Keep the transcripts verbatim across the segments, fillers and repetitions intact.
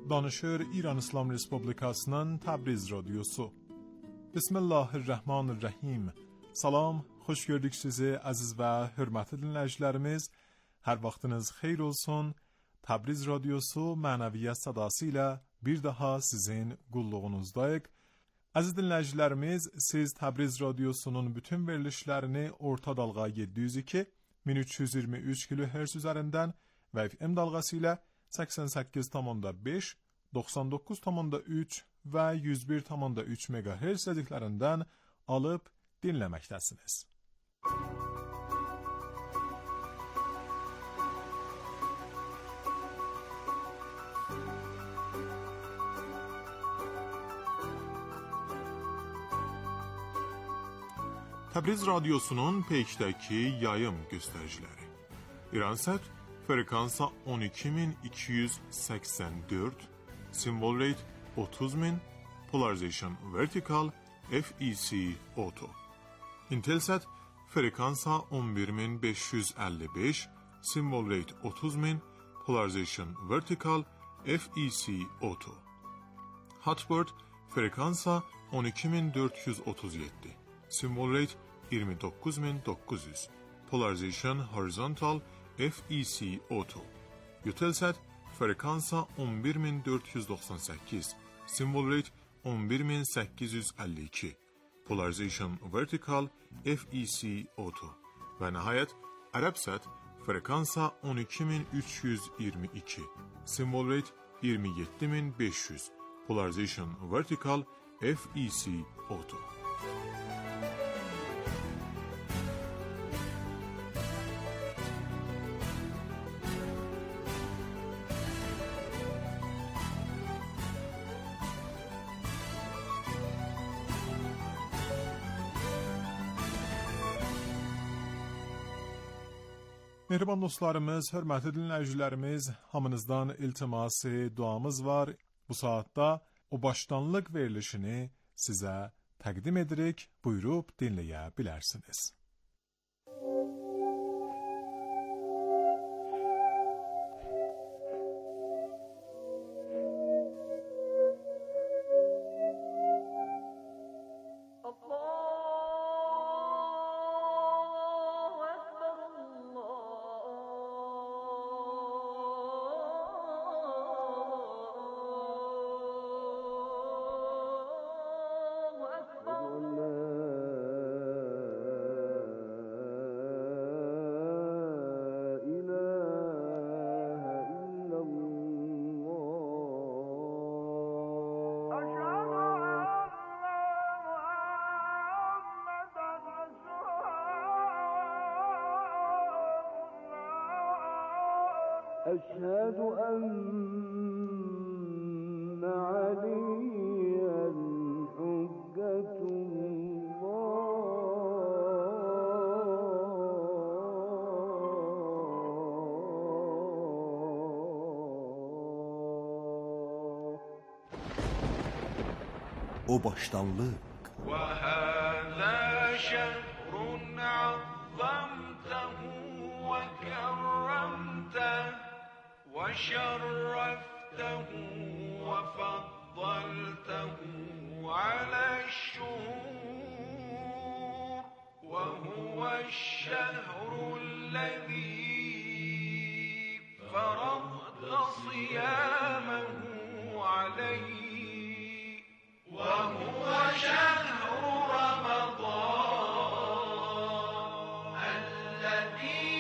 Danışır İran İslam Respublikasının Təbriz Radyosu. Bismillahirrahmanirrahim. Salam, xoş gördük sizi aziz və hörmətli dinləyicilərimiz. Hər vaxtınız xeyir olsun. Təbriz Radyosu mənəviyyat sadası ilə bir daha sizin qulluğunuzdayıq. Aziz dinləyicilərimiz, siz Təbriz Radyosunun bütün verilişlərini orta dalğa yeddi yüz iki min üç yüz iyirmi üç kilohertz üzərindən və F M dalğası ilə səksən səkkiz nöqtə beş, doxsan doqquz nöqtə üç və yüz bir nöqtə üç megahertz sədiklərindən alıb dinləməkdəsiniz. Təbriz Radyosunun peykdəki yayım göstəriciləri. İransat frekansa on iki min iki yüz səksən dörd, symbol rate otuz min, polarization vertical, F E C auto. Intelsat frekansa on bir min beş yüz əlli beş, symbol rate otuz min, polarization vertical, F E C auto. Hotbird frekansa on iki min dörd yüz otuz yeddi, symbol rate iyirmi doqquz min doqquz yüz, polarization horizontal, F E C auto. Eutelsat frekansa on bir min dörd yüz doxsan səkkiz, symbol rate on bir min səkkiz yüz əlli iki, polarization vertical, F E C auto. Və nəhayət Arabsat frekansa on iki min üç yüz iyirmi iki, symbol rate iyirmi yeddi min beş yüz, polarization vertical, F E C auto. Mehriban dostlarımız, hörmətli dinləyicilərimiz, hamınızdan iltiması, duamız var. Bu saatda o başdanlıq verilişini sizə təqdim edirik. Buyurub dinləyə bilərsiniz. أشهد أن عليا حجة الله. O başdanlıq. وهذا شهر عظمته وكرمته وشرفته وفضلته على الشهور وهو الشهر الذي فرضت صيامه عليه وهو شهر رمضان الذي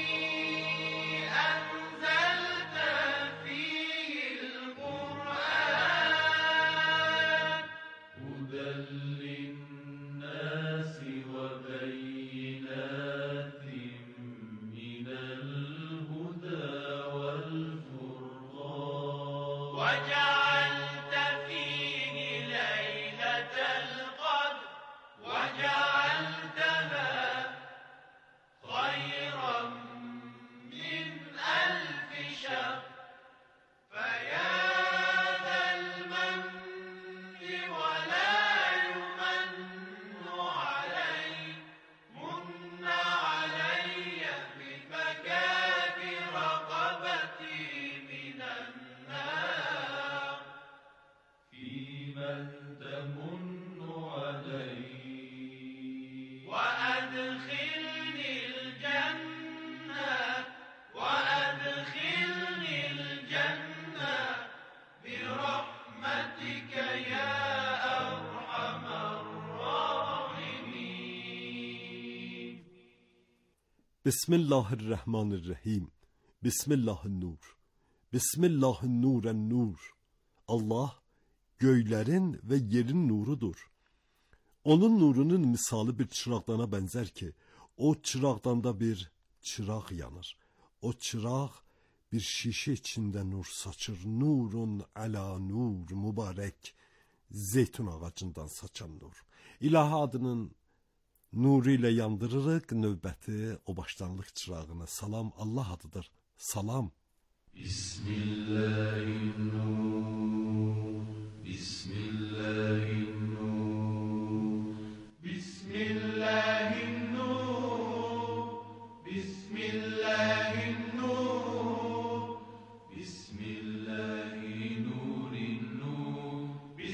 وجعلت فيه ليلة القدر وجعلتها خيرا من ألف شهر فيا ذا المن ولا يمن علي من علي بفكاك رقبتي من النار Bismillahirrahmanirrahim. Bismillahün-nur. Bismillahün-nuren-nur. Allah göylerin ve yerin nurudur. Onun nurunun misali bir çıraqdana benzer ki, o çıraqdanda bir çıraq yanır. O çıraq bir şişe içinde nur saçır. Nurun ala nur, mübarek zeytun ağacından saçan nur. İlahi adının nuru ile yandırırıq növbəti o başlanlıq çırağına. Salam Allah adıdır. Salam. Bismillahirrahmanirrahim. Bismillahirrahmanirrahim. Bismillahirrahmanirrahim. Bismillahirrahmanirrahim. Bismillahirrahmanirrahim.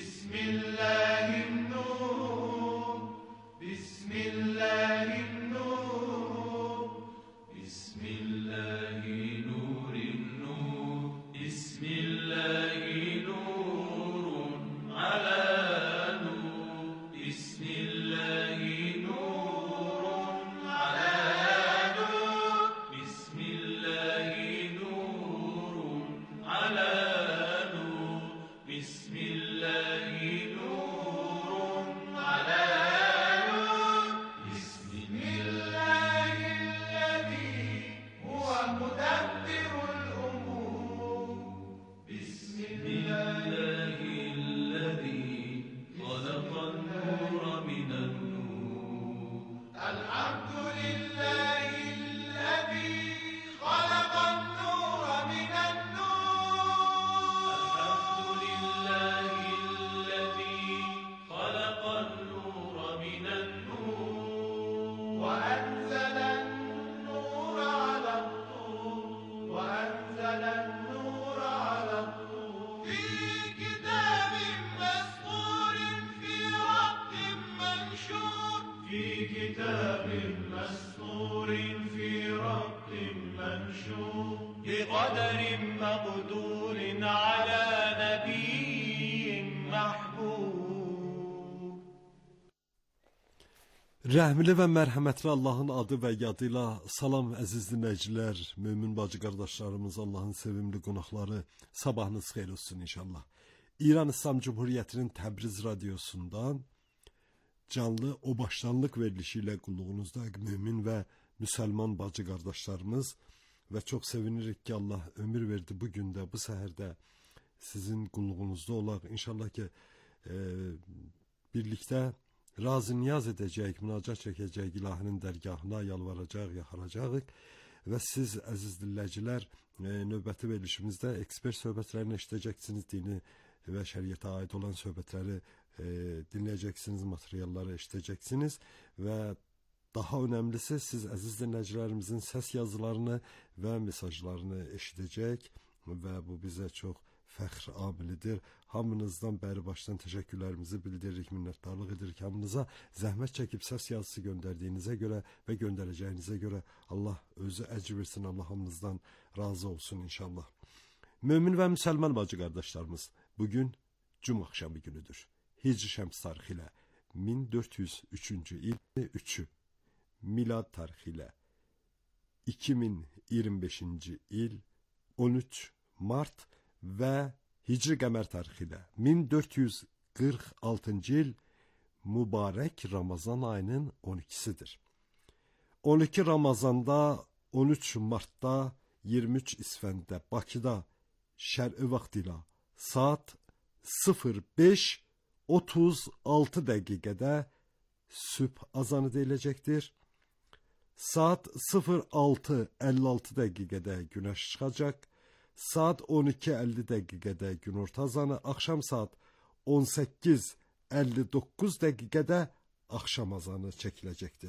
Bismillahirrahmanirrahim. Bismillahirrahmanirrahim. Bismillahirrahmanirrahim. Bismillahirrahmanirrahim. Ala nur. Bismillahirrahmanirrahim. Ala nur. Bismillahirrahmanirrahim. Ala nur. Bismillahirrahmanirrahim. Ala nur. Bismillahirrahmanirrahim. Huve mudabbirul umur. Bismillahirrahmanirrahim. Halaqan nura minen nur. Elhamdülillahillezî halaqan nura minen nur. Elhamdülillahillezî halaqan nura minen nur. Ve enzelen nura alat-tur. Ve enzelen nura alat-tur. Fi kitabin mes'ûrin fi raqqin menşûr. Fi kitabin mes'ûrin fi raqqin menşûr. Biqadarin maqdûrin ala nebiyyin mahbûb. Rəhmli və mərhəmətli Allahın adı və yadıyla salam əziz dinləyicilər, mömin bacı qardaşlarımız, Allahın sevimli qonaqları, sabahınız xeyir olsun inşallah. İran İslam Cumhuriyyətinin Təbriz radiosundan canlı o başlanlıq verilişi ilə qulluğunuzda mömin və müsəlman bacı qardaşlarımız və çox sevinirik ki, Allah ömür verdi bu gündə, bu səhərdə sizin qulluğunuzda olaq. İnşallah ki, e, birlikdə razı niyaz edəcəyik, münacat çəkəcəyik, ilahinin dərgahına yalvaracaq, yaxaracaq və siz əziz dinləyicilər e, növbəti verilişimizdə ekspert söhbətlərini eşidəcəksiniz, dini və şəriətə aid olan söhbətləri e, dinləyəcəksiniz, materialları eşidəcəksiniz və daha önəmlisi siz əziz dinləyicilərimizin səs yazılarını və mesajlarını eşidəcək və bu bizə çox fəxr amilidir. Hamınızdan bəri başdan təşəkkürlərimizi bildiririk, minnətdarlıq edirik hamınıza. Zəhmət çəkib səs yazısı göndərdiyinizə görə və göndərəcəyinizə görə Allah özü əcr versin, Allah hamınızdan razı olsun inşallah. Mömin və müsəlman bacı qardaşlarımız, bugün cum axşamı günüdür. Hicri şəms tarixi ilə min dörd yüz üçüncü il üçü, milad tarixi ilə iki min iyirmi beşinci il on üç mart və Hicri qəmər tarixi ilə min dörd yüz qırx altıncı il mübarək Ramazan ayının on ikisidir. on iki Ramazanda, on üç Martda, iyirmi üç İsfəndə, Bakıda şər'i vaxt ilə saat sıfır beş otuz altı dəqiqədə sübh azanı deyiləcəkdir. Saat sıfır altı əlli altı dəqiqədə günəş çıxacaq. Saat on iki əlli dəqiqədə günorta azanı, axşam saat on səkkiz əlli doqquz dəqiqədə axşam azanı çəkiləcəkdir.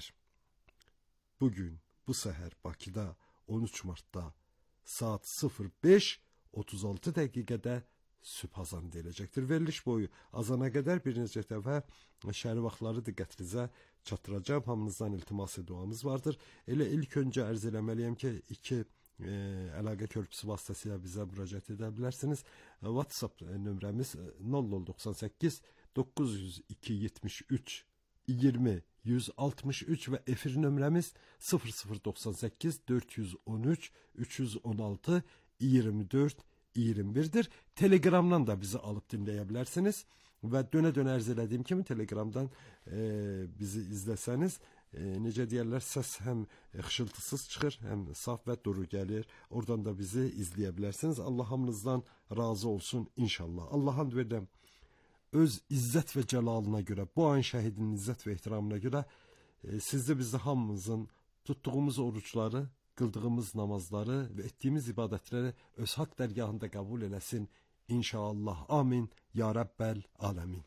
Bugün, bu səhər Bakıda on üç Martda saat sıfır beş otuz altı dəqiqədə sübh azanı deyiləcəkdir. Veriliş boyu azana qədər bir neçə dəfə şəhəri vaxtları diqqətinizə çatdıracağım. Hamınızdan iltiması duamız vardır. Elə ilk öncə ərz eləməliyəm ki, iki e, əlaqə körpüsü vasitəsilə bizə müraciət edə bilərsiniz. E, WhatsApp nömrəmiz nol nol doxsan səkkiz doqquz yüz iki yetmiş üç iyirmi yüz altmış üç və efir nömrəmiz sıfır sıfır doxsan səkkiz dörd yüz on üç üç yüz on altı iyirmi dörd iyirmi birdir. Telegramdan da bizi alıb dinləyə bilərsiniz və dönə-dönə ərz elədiyim kimi Telegramdan e, bizi izləsəniz e, necə deyərlər, səs həm xışıltısız çıxır, həm saf və duru gəlir. Oradan da bizi izləyə bilərsiniz. Allah hamınızdan razı olsun inşallah. Allah hamd verirəm. Öz izzət və cəlalına görə, bu an şəhidin izzət və ehtiramına görə e, sizdə bizdə hamımızın tutduğumuz oruçları, qıldığımız namazları və etdiyimiz ibadətləri öz haqq dərgahında qəbul eləsin inşallah. Amin. Ya Rəbbəl Aləmin.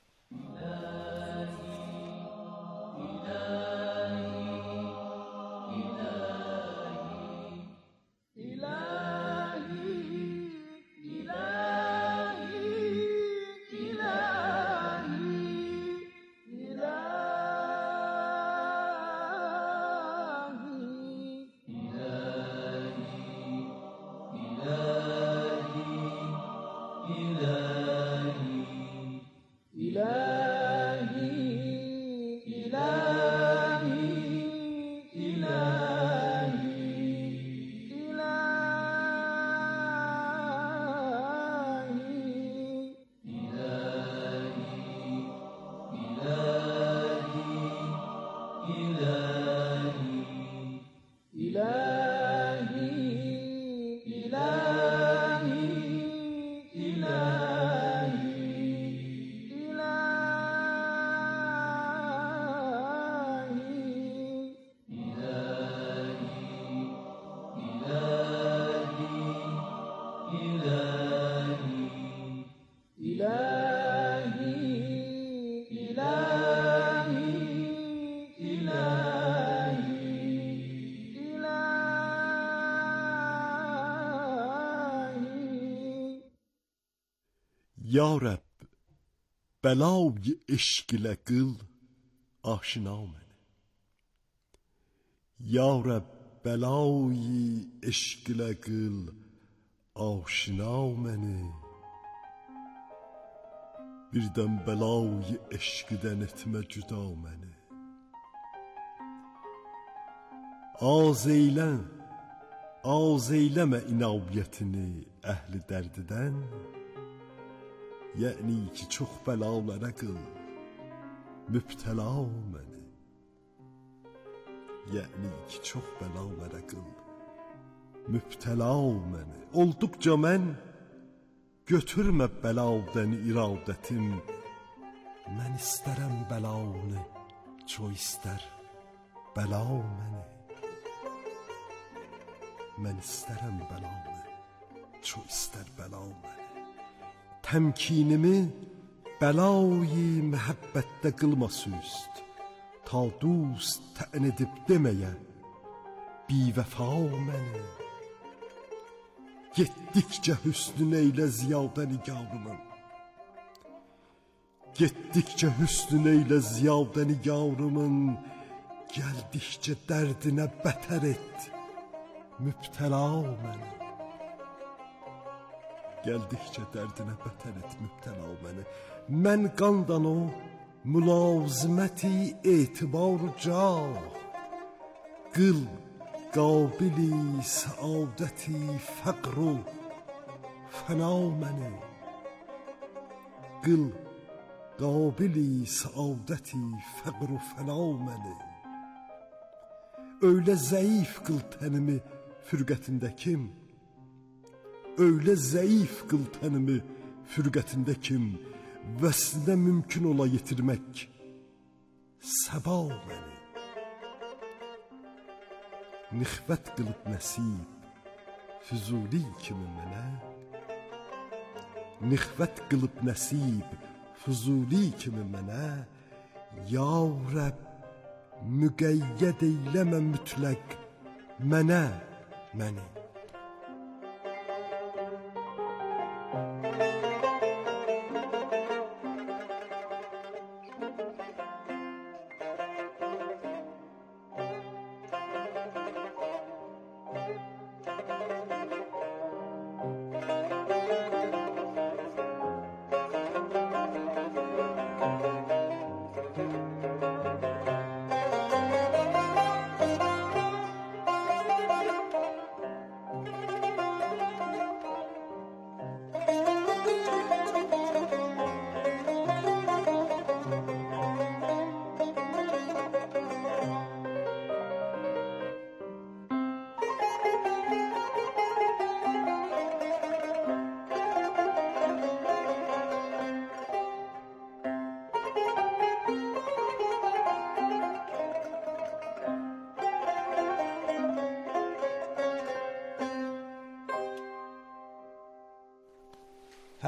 Ya Rəbb, bəlay eşq ilə qıl aşina məni. Ya Rəbb, bəlay eşq ilə qıl aşina məni. Birdən bəlay eşqdən etmə cüda məni. Az eylən, az eyləmə inabiyyətini əhli dərdidən. Yəni ki, çox bəlalara qıl mübtəla məni. Yəni ki, çox bəlalara qıl mübtəla məni. Olduqca mən götürmə bəladan iradətim. Mən istərəm bəlanı, ço istər bəla məni. Mən istərəm bəlanı, ço istər bəla məni. Təmkinimi bəlayi məhəbbətdə qılma süst, ta dost tən edib deməyə bivəfa məni. Getdikcə hüsnün eylə ziyadə nigarımın, getdikcə hüsnün eylə ziyadə nigarımın, gəldikcə dərdinə bətər et mübtəla məni. Gəldikcə dərdinə bətər et mübtəla məni. Mən qandan o mülaziməti etibar cah, qıl qabili səadəti fəqru fəna məni. Qıl qabili səadəti fəqru fəna məni. Öylə zəif qıl tənimi fürqətində kim? Öylə zəif qıl tənimi fürqətində kim? Vəslinə mümkün ola yetirmək səba məni. Nixvət qılıb nəsib Füzuli kimi mənə, nixvət qılıb nəsib Füzuli kimi mənə. Ya Rəbb, müqəyyəd eyləmə mütləq mənə, məni.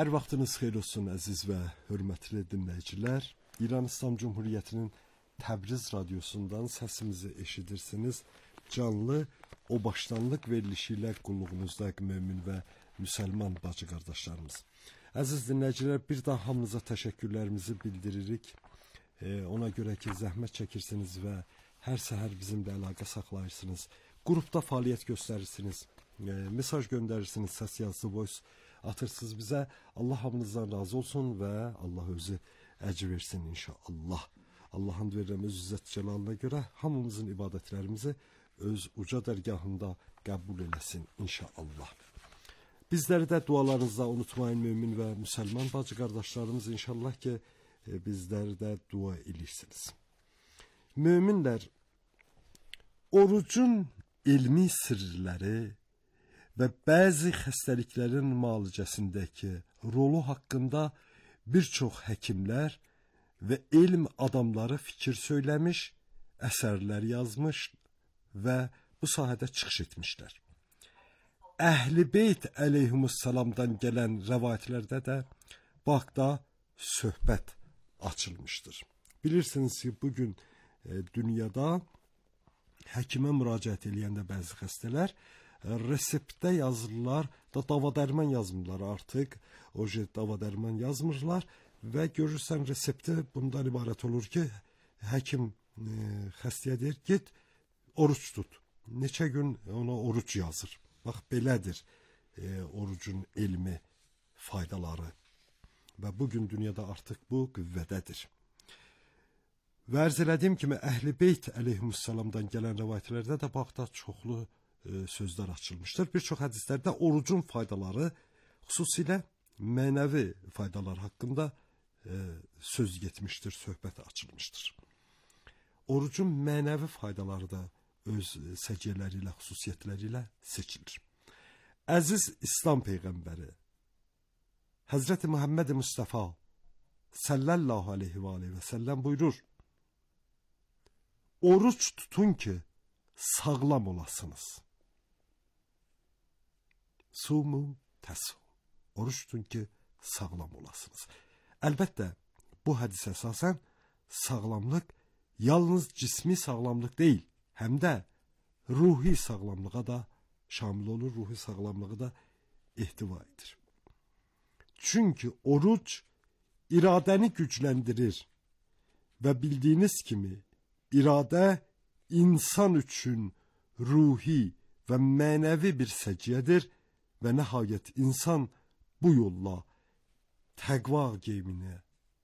Hər vaxtınız xeyir olsun əziz və hörmətli dinləyicilər. İran İslam Cumhuriyyətinin Təbriz radiosundan səsimizi eşidirsiniz. Canlı o başlanlıq verilişi ilə qulluğunuzda mömin və müsəlman bacı qardaşlarımız. Əziz dinləyicilər, bir daha hamınıza təşəkkürlərimizi bildiririk. E, ona görə ki, zəhmət çəkirsiniz və hər səhər bizimlə əlaqə saxlayırsınız. Qrupda fəaliyyət göstərirsiniz, e, mesaj göndərirsiniz, səs yazısı, voice atırsınız bizə. Allah hamınızdan razı olsun və Allah özü əcr versin inşallah. Allahın verirəm öz izzət cəlalına görə hamımızın ibadətlərimizi öz uca dərgahında qəbul eləsin inşallah. Bizləri də dualarınızda unutmayın mömin və müsəlman bacı qardaşlarımız, inşallah ki bizləri də dua edirsiniz. Möminlər, orucun elmi sirləri və bəzi xəstəliklərin müalicəsindəki rolu haqqında bir çox həkimlər və elm adamları fikir söyləmiş, əsərlər yazmış və bu sahədə çıxış etmişlər. Əhl-i Beyt əleyhissalamdan gələn rəvayətlərdə də bu haqda söhbət açılmışdır. Bilirsiniz ki, bugün e, dünyada həkimə müraciət eləyəndə bəzi xəstələr reseptdə yazırlar da dava dərman yazmırlar artıq. O cür dava dərman yazmırlar və görürsən resepti bundan ibarət olur ki, həkim e, xəstəyə deyir, get oruç tut. Neçə gün ona oruç yazır. Bax, belədir e, orucun elmi faydaları və bugün dünyada artıq bu qüvvədədir. Və ərz elədiyim kimi Əhl-i Beyt əleyhissalamdan gələn rəvayətlərdə də baxda çoxlu e, sözlər açılmışdır. Bir çox hədislərdə orucun faydaları, xüsusilə mənəvi faydalar haqqında e, söz getmişdir, söhbət açılmışdır. Orucun mənəvi faydaları da öz səciyyələri ilə, xüsusiyyətləri ilə seçilir. Əziz İslam Peyğəmbəri Həzrəti Muhammed Mustafa sallallahu aleyhi və aleyhi və səlləm buyurur: oruç tutun ki, sağlam olasınız. Sumu təsu. Oruç tutun ki, sağlam olasınız. Əlbəttə, bu hədisə əsasən sağlamlıq yalnız cismi sağlamlıq deyil, həm də ruhi sağlamlığa da şamil olur, ruhi sağlamlığı da ehtiva edir. Çünki oruc iradəni gücləndirir və bildiyiniz kimi iradə insan üçün ruhi və mənəvi bir səciyyədir və nəhayət insan bu yolla təqva geyimini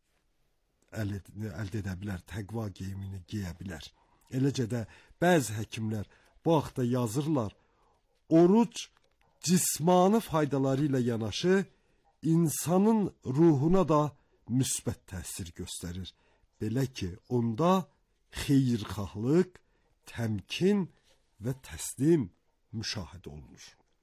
əldə edə bilər, təqva geyimini geyə bilər. Eləcə də bəzi həkimlər bu haqda yazırlar, oruc cismani faydaları ilə yanaşı insanın ruhuna da müsbət təsir göstərir. Belə ki, onda xeyirxahlıq, təmkin və təslim müşahidə olunur.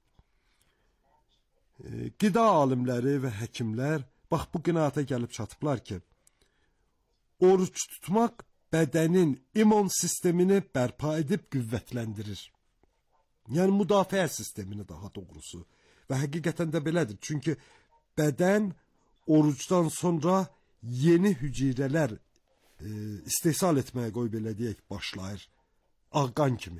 E, qida alimləri və həkimlər bax bu qənaətə gəlib çatıblar ki, oruç tutmaq bədənin immun sistemini bərpa edib qüvvətləndirir. Yəni müdafiə sistemini daha doğrusu. Və həqiqətən də belədir. Çünki bədən orucdan sonra yeni hüceyrələr e, istehsal etməyə qoy belə deyək başlayır. Ağqan kimi.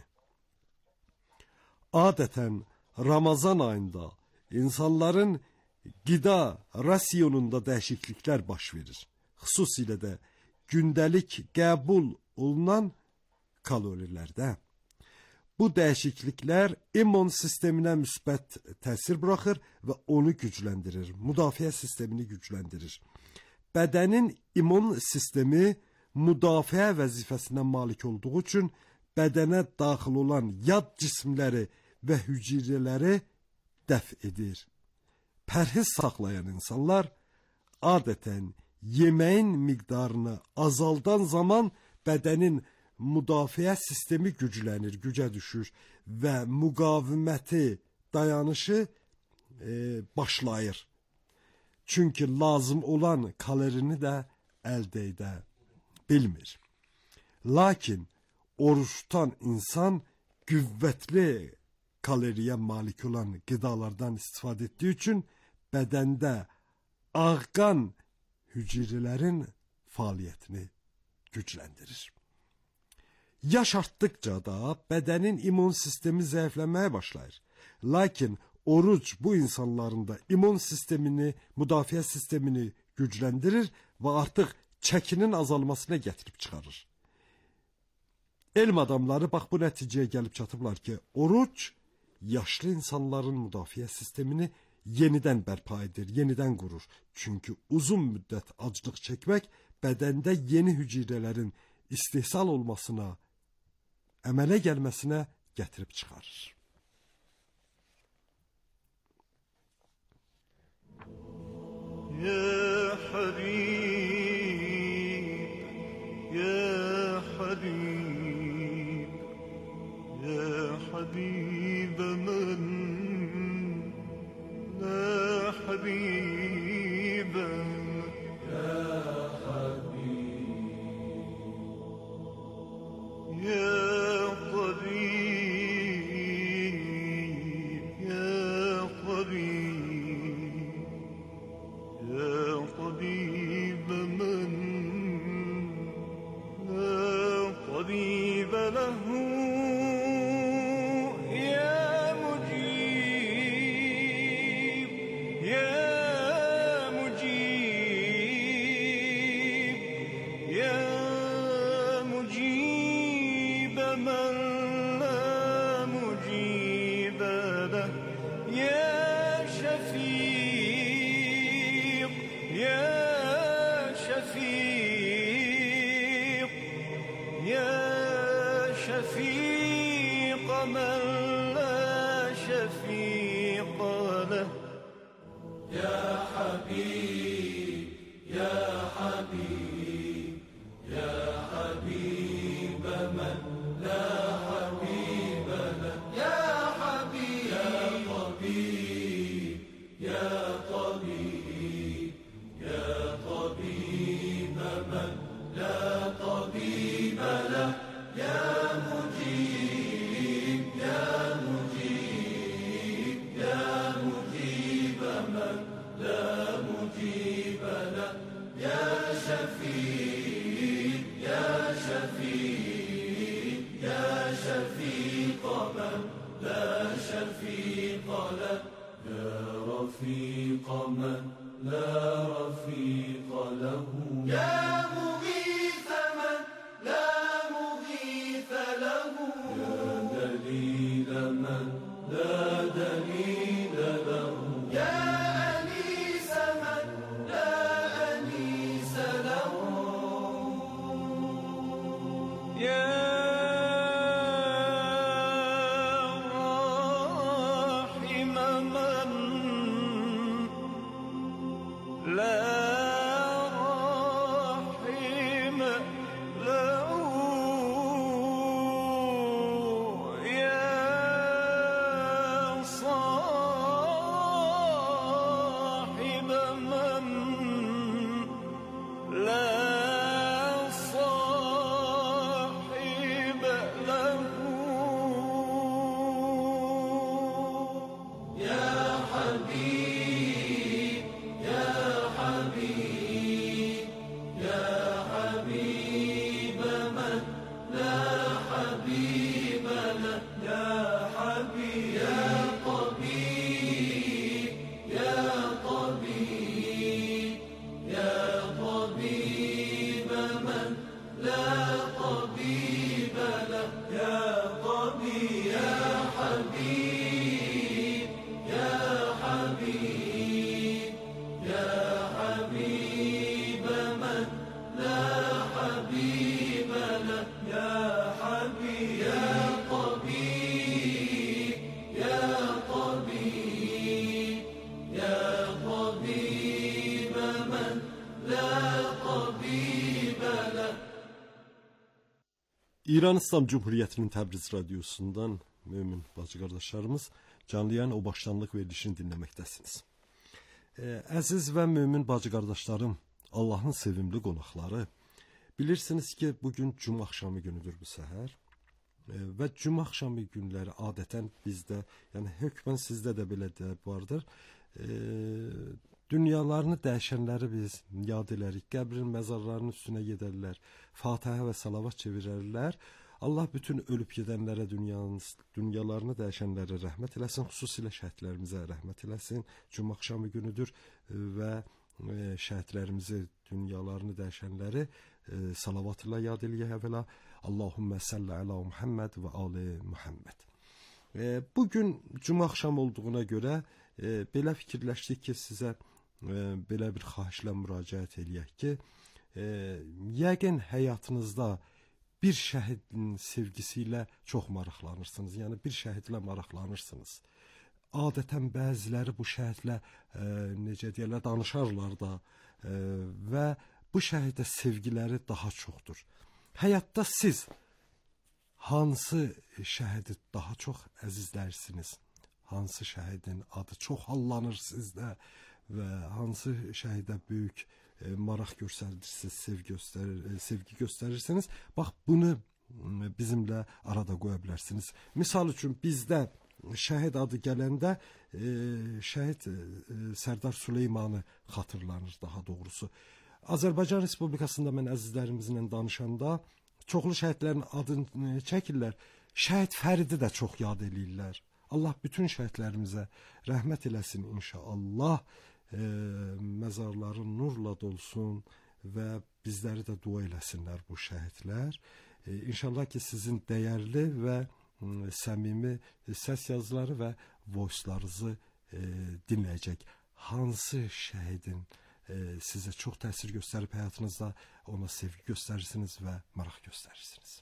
Adətən Ramazan ayında insanların qida rasionunda dəyişikliklər baş verir. Xüsusilə də gündəlik qəbul olunan kalorilərdə. Bu dəyişikliklər immun sisteminə müsbət təsir buraxır və onu gücləndirir, müdafiə sistemini gücləndirir. Bədənin immun sistemi müdafiə vəzifəsinə malik olduğu üçün bədənə daxil olan yad cismləri və hüceyrələri dəf edir. Pərhiz saxlayan insanlar adətən yeməyin miqdarını azaldan zaman bədənin müdafiə sistemi güclənir, gücə düşür və müqaviməti, dayanışı e, başlayır. Çünki lazım olan kalorini də əldə edə bilmir. Lakin oruç tutan insan qüvvətli kaloriyə malik olan qidalardan istifadə etdiyi üçün bədəndə ağqan hüceyrələrin fəaliyyətini gücləndirir. Yaş artdıkca da bədənin immun sistemi zəifləməyə başlayır. Lakin oruc bu insanların da immun sistemini, müdafiə sistemini gücləndirir və artıq çəkinin azalmasına gətirib çıxarır. Elm adamları bax bu nəticəyə gəlib çatıblar ki, oruc yaşlı insanların müdafiə sistemini yenidən bərpa edir, yenidən qurur. Çünki uzun müddət aclıq çəkmək bədəndə yeni hüceyrələrin istehsal olmasına, əmələ gəlməsinə gətirib çıxarır. Ya Habib, Ya Habib, Ya Habib men, La Habib, Ya Habib, Ya İran İslam Cumhuriyyətinin Təbriz radiosundan mömin bacı qardaşlarımız canlı yayın o başlanlıq verilişini dinləməkdəsiniz. Ee, əziz və mömin bacı qardaşlarım, Allahın sevimli qonaqları, bilirsiniz ki, bugün cuma axşamı günüdür bu səhər. Ee, və cuma axşamı günləri adətən bizdə, yəni hökmən sizdə də belə də vardır. Ee, dünyalarını dəyişənləri biz yad elərik. Qəbrin, məzarlarının üstünə gedərlər. Fatihə və salavat çevirərlər. Allah bütün ölüb gedənlərə, dünyanın, dünyalarını dəyişənlərə rəhmət eləsin. Xüsusilə şəhidlərimizə rəhmət eləsin. Cümə axşamı günüdür və şəhidlərimizi, dünyalarını dəyişənləri salavat ilə yad eləyək əvvəla. Allahümmə salli alə Muhammed və ali Muhammed. Bugün cümə axşam olduğuna görə belə fikirləşdik ki, sizə belə bir xahişlə müraciət eləyək ki, yəqin həyatınızda bir şəhidin sevgisi ilə çox maraqlanırsınız. Yəni bir şəhidlə maraqlanırsınız. Adətən bəziləri bu şəhidlə necə deyirlər, danışarlar da və bu şəhidə sevgiləri daha çoxdur. Həyatda siz hansı şəhidi daha çox əzizlərsiniz? Hansı şəhidin adı çox hallanır sizdə və hansı şəhidə böyük e, maraq göstərirsiniz, sevgi, göstərir, sevgi göstərirsiniz? Bax, bunu bizimlə arada qoya bilərsiniz. Misal üçün, bizdə şəhid adı gələndə e, şəhid e, Sərdar Süleymanı xatırlanır daha doğrusu. Azərbaycan Respublikasında mən əzizlərimizlə danışanda çoxlu şəhidlərin adını çəkirlər. Şəhid Fəridi də çox yad eləyirlər. Allah bütün şəhidlərimizə rəhmət eləsin inşallah. E, məzarları nurla dolsun və bizləri də dua eləsinlər bu şəhidlər. E, İnşallah ki, sizin dəyərli və e, səmimi səs yazıları və voice'larınızı e, dinləyəcək. Hansı şəhidin e, sizə çox təsir göstərib həyatınızda ona sevgi göstərirsiniz və maraq göstərirsiniz.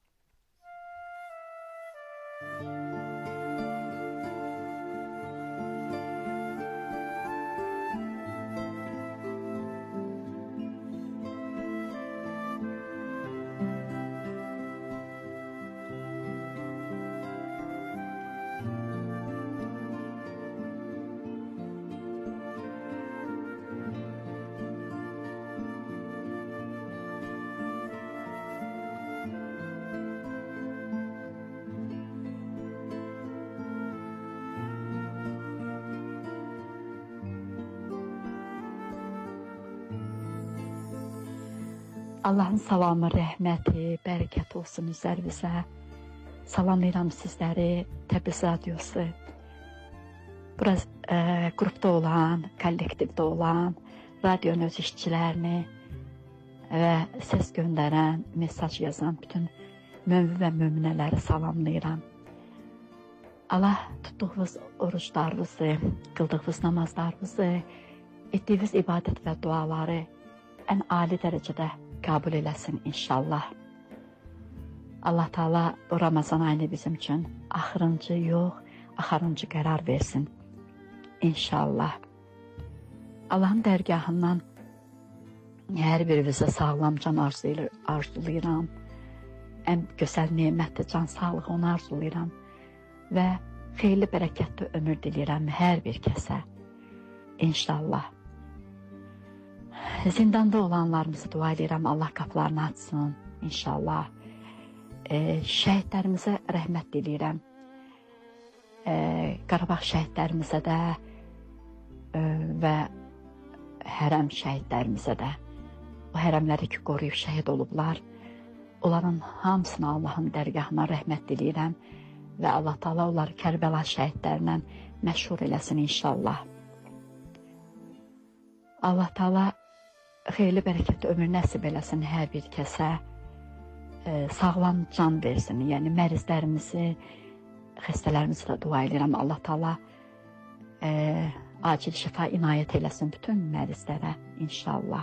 Allahın salamı, rəhməti, bərəkəti olsun üzərinizə. Salamlayıram sizləri, Təbriz Radiosu. Biraz e, qrupda olan, kollektivdə olan, radionun öz işçilərini və səs göndərən, mesaj yazan bütün mömin və möminələri salamlayıram. Allah tutduğunuz oruçlarınızı, qıldığınız namazlarınızı, etdiyiniz ibadət və duaları ən ali dərəcədə qəbul eləsin inşallah. Allah Teala bu Ramazan ayını bizim üçün axırıncı yox, axırıncı qərar versin inşallah. Allahın dərgahından hər birimizə sağlam can arzulayıram. Ən gözəl nemətli can sağlığı onu arzulayıram və xeyirli bərəkətli ömür diləyirəm hər bir kəsə inşallah. Zindanda olanlarımızı dua edirəm, Allah qapılarını açsın inşallah. E, şəhidlərimizə rəhmət diləyirəm. E, Qarabağ şəhidlərimizə də e, və hərəm şəhidlərimizə də, o hərəmləri ki qoruyub şəhid olublar, onların hamısına Allahın dərgahına rəhmət diləyirəm və Allah Teala onları Kərbəla şəhidlərindən məşhur eləsin inşallah. Allah Teala xeyirli bərəkətli ömür nəsib eləsin hər bir kəsə, e, sağlam can versin. Yəni mərizlərimizi, xəstələrimizi də dua edirəm. Allah Teala e, acil şifa inayət eləsin bütün mərizlərə inşallah.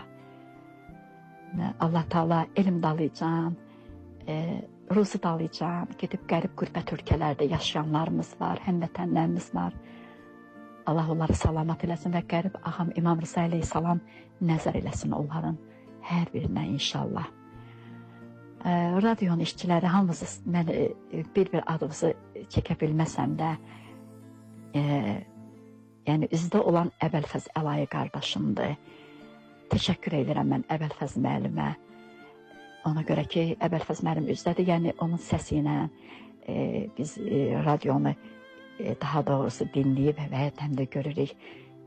Allah Teala elm dalaycan, e, ruzi dalaycan, gedib qərib qürbət ölkələrdə yaşayanlarımız var, həmvətənlərimiz var. Allah onları salamat eləsin və qərib ağam İmam Rıza əleyhissalam nəzər eləsin onların hər birinə inşallah. E, radionun işçiləri hamınızı mən e, bir-bir adınızı çəkə bilməsəm də, e, yəni üzdə olan Əbəlfəz Əlayi qardaşımdır. Təşəkkür edirəm mən Əbəlfəz müəllimə. Ona görə ki, Əbəlfəz müəllim üzdədir, yəni onun səsi ilə e, biz e, radionu e, daha doğrusu dinləyib və həm də görürük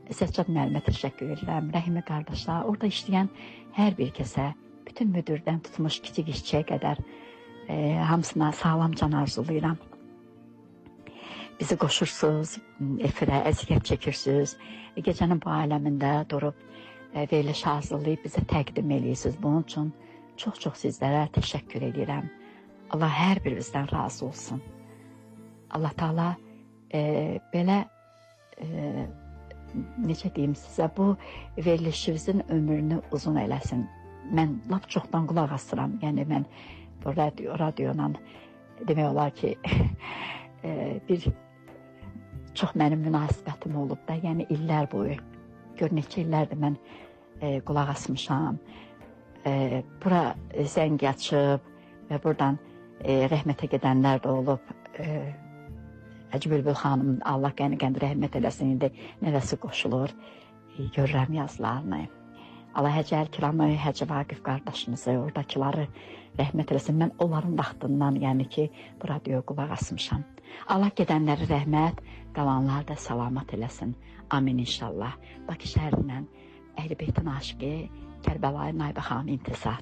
Səccad müəllimə təşəkkür edirəm, Rəhimə qardaşlar, orada işləyən hər bir kəsə, bütün müdürdən tutmuş kiçik işçiyə qədər e, hamısına sağlam can arzulayıram. Bizi qoşursunuz, efirə əziyyət çəkirsiniz. Gecənin bu aləmində durub e, veriliş hazırlayıb bizə təqdim edirsiniz. Bunun üçün çox-çox sizlərə təşəkkür edirəm. Allah hər birinizdən razı olsun. Allah Taala e, belə e, necə deyim sizə, bu verilişinizin ömrünü uzun eləsin. Mən lap çoxdan qulaq asıram. Yəni mən bu radio, radiodan demək olar ki e, bir çox mənim münasibətim olub da, yəni illər boyu, gör neçə illərdir mən e, qulaq asmışam. E, bura zəng açıb və buradan e, rəhmətə gedənlər də olub. E, Hacı Bülbül xanım, Allah qəni-qəndi rəhmət eləsin, indi nəvəsi qoşulur, e, görürəm yazılarını. Allah Həcə Əl-Kiramı, Həcə Vaqif qardaşımızı, oradakiları rəhmət eləsin. Mən onların vaxtından, yəni ki, bu radioya qulaq asmışam. Allah gedənləri rəhmət, qalanlar da salamat eləsin. Amin inşallah. Bakı şəhərindən Əhl-i Beytin aşıqı Kərbəlayı Naibə xanım İntisar.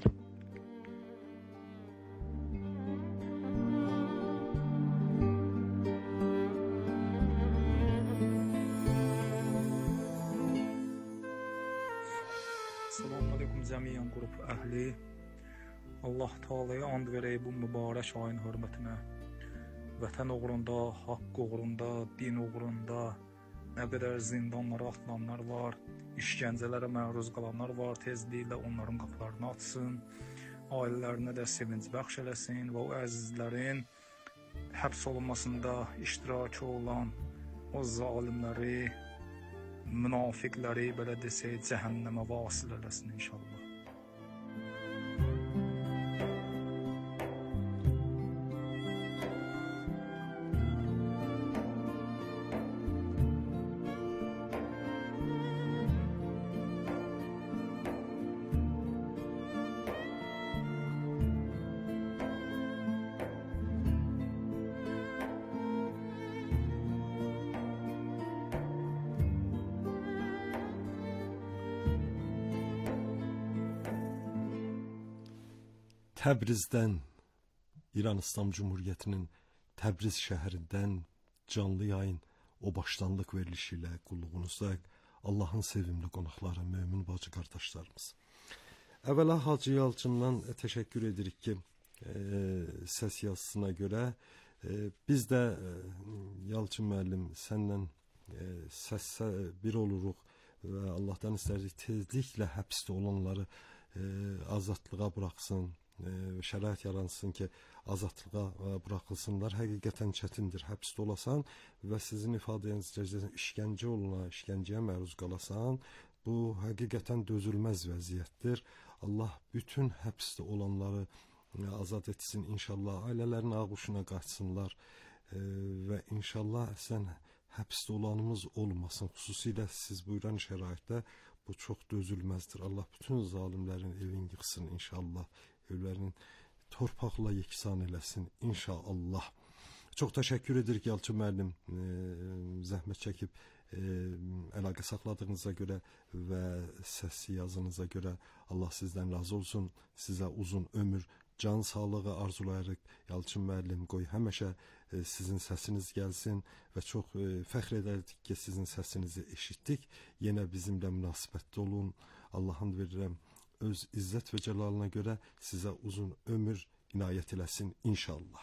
Selamun aleyküm cəmiyyən qrup əhli. Allah Teala'ya and verək bu mübarək ayın hörmətinə. Vətən uğrunda, haqq uğrunda, din uğrunda nə qədər zindanlara atılanlar var, işgəncələrə məruz qalanlar var, tezliklə onların qapılarını açsın, ailələrinə də sevinc bəxş eləsin və o əzizlərin həbs olunmasında iştirakı olan o zalimləri, münafiqləri, belə desək, cəhənnəmə vasil eləsin inşallah. Təbrizdən, İran İslam Cumhuriyyətinin Təbriz şəhərindən canlı yayın o başlanlıq verilişi ilə qulluğunuzda Allahın sevimli qonaqları, mömin bacı qardaşlarımız. Əvvəla Hacı Yalçından təşəkkür edirik ki, e, səs yazısına görə e, biz də e, Yalçın müəllim sənlə e, səsə bir oluruq və Allahdan istərdik tezliklə həbsdə olanları e, azadlığa buraxsın. Şərait yaransın ki, azadlığa buraxılsınlar. Həqiqətən çətindir həbsdə olasan və sizin ifadəniz işgəncə oluna, işgəncəyə məruz qalasan. Bu həqiqətən dözülməz vəziyyətdir. Allah bütün həbsdə olanları azad etsin inşallah. Ailələrin ağuşuna qaçsınlar və inşallah sən həbsdə olanımız olmasın. Xüsusilə siz buyuran şəraitdə bu çox dözülməzdir. Allah bütün zalimlərin evini yıxsın inşallah. Evlərinin torpaqla yeksan eləsin inşallah. Çox təşəkkür edirik Yalçın müəllim, e, zəhmət çəkib e, əlaqə saxladığınıza görə və səs yazınıza görə Allah sizdən razı olsun. Sizə uzun ömür, can sağlığı arzulayırıq. Yalçın müəllim, qoy həmişə e, sizin səsiniz gəlsin və çox e, fəxr edərdik ki, sizin səsinizi eşitdik. Yenə bizimlə münasibətdə olun. Allahın verirəm. Öz izzət və cəlalına görə sizə uzun ömür inayət eləsin inşallah.